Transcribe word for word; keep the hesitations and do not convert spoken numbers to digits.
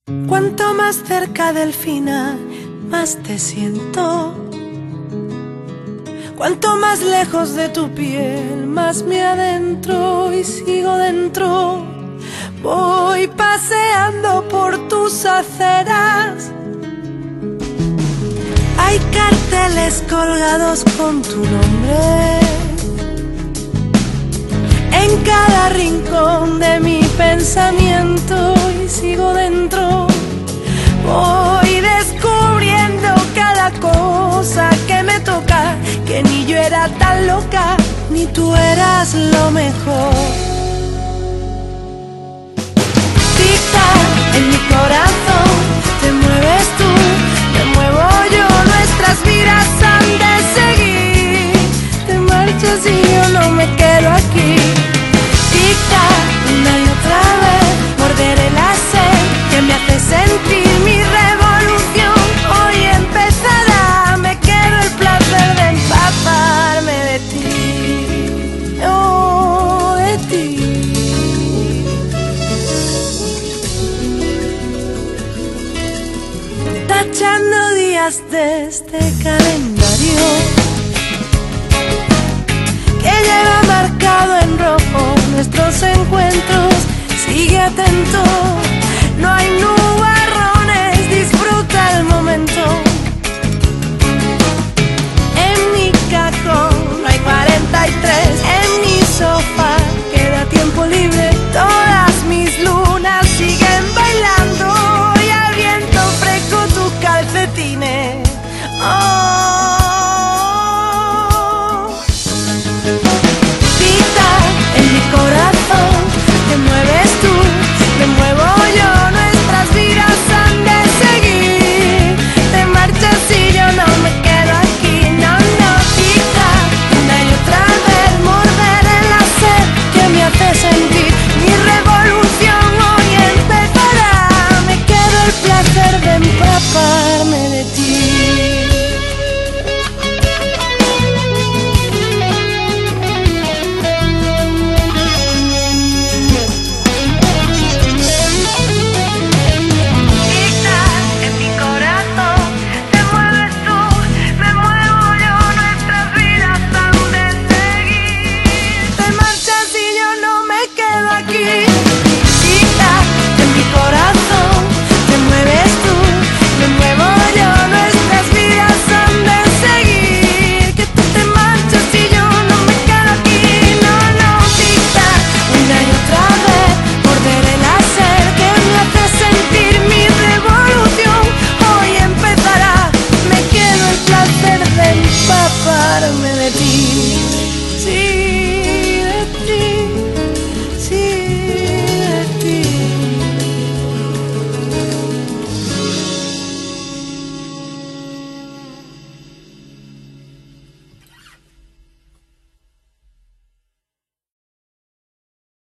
Cuanto más cerca del final, más te siento. Cuanto más lejos de tu piel, más me adentro y sigo dentro. Voy paseando por tus aceras. Hay carteles colgados con tu nombre en cada rincón de mi pensamiento y sigo dentro. Voy descubriendo cada cosa que me toca, que ni yo era tan loca, ni tú eras lo mejor. Tic-tac en mi corazón, te mueves tú, me muevo yo, nuestras vidas han de seguir. Te marchas y yo no me quedo aquí. Tic-tac, una y otra vez, morderé la sed que me hace sentir mi revolución. Hoy empezará, me quedo el placer de empaparme de ti, oh, de ti. Tachando días de este calendario que lleva marcado en rojo nuestros encuentros. Sigue atento, no hay nubarrones, disfruta el momento. En mi cajón no hay cuarenta y tres, en mi sofá queda tiempo libre. Todas mis lunas siguen bailando y al viento fresco tus calcetines. Oh. Te mueves tú, me muevo yo, nuestras vidas han de seguir. Te marchas y yo no me quedo aquí, no, no, tic-tac, una y otra vez morderé la sed que me hace sentir mi revolución. Hoy empezará, me quedo el placer de empaparme de ti. Empaparme de ti.